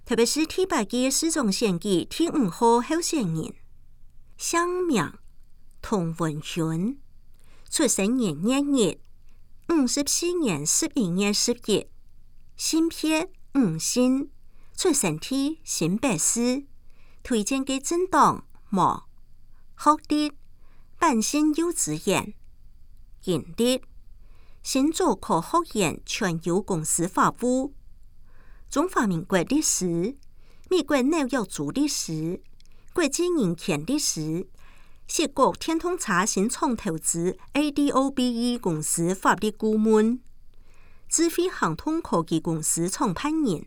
特别是第8届市长选举第5號候選人，姓名童文煊，出生年月日54年11月10日，性別吳姓，出生地新北市，推薦嘅政黨無學歷，板新幼稚園，研歷新竹科學園全油公司法務，中華民國歷史，美國紐約州歷史，國際人權歷史，涉國天通查新創投資 ADOBE 公司法律顧問，智慧航通科技公司創辦人，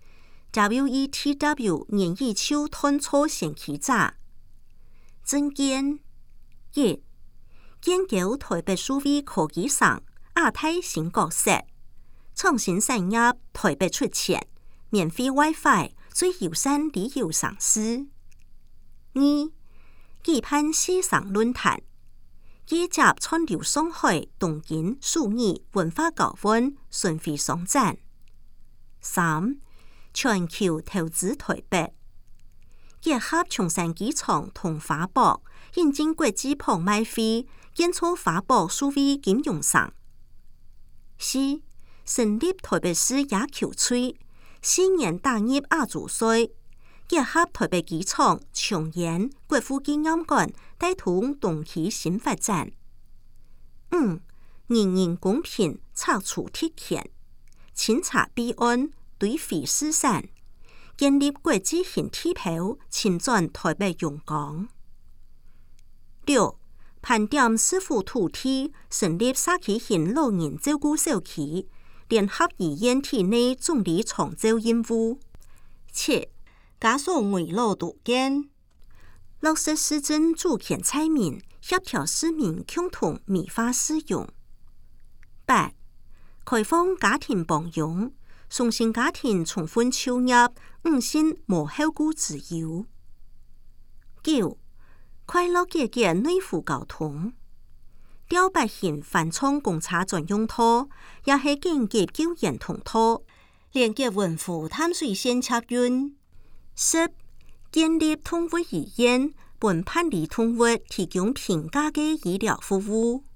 WETW 年以秋探錯先驅者，政見1. 研究台北數位科技上亞太新角色，創新產業台北出錢，免費 Wi-Fi 最友善旅遊城市。2. 舉辦線上論壇，結集串流上海、東京、首爾文化交換，巡迴商展。3. 全球投資台北，結合松山機場同華博，引進國際拍賣會，建造華博數位金融城。4. 成立台北市野球隊，4年打入亞洲賽，結合台北機場、松煙、國父紀念館，帶動東區新發展。5. 人人公平，拆除特權，清查弊案，對非思散，建立國際型地標，侵轉台北陽光。6. 盤點市府土地，成立社區型老人照顧小區，聯合醫院體內總理長照任務。7. 加速圍老杜建，落實市政主權採民，協調市民共同美化使用。8. 開放家庭幫傭，雙薪家庭重婚就業，5薪無後顧之憂。9. 快樂節節內湖交通，調百型繁創公車專用道，也係緊急救援通道，連接文湖淡水線客運。10. 建立動物醫院，本辦理動物提供平價嘅醫療服務。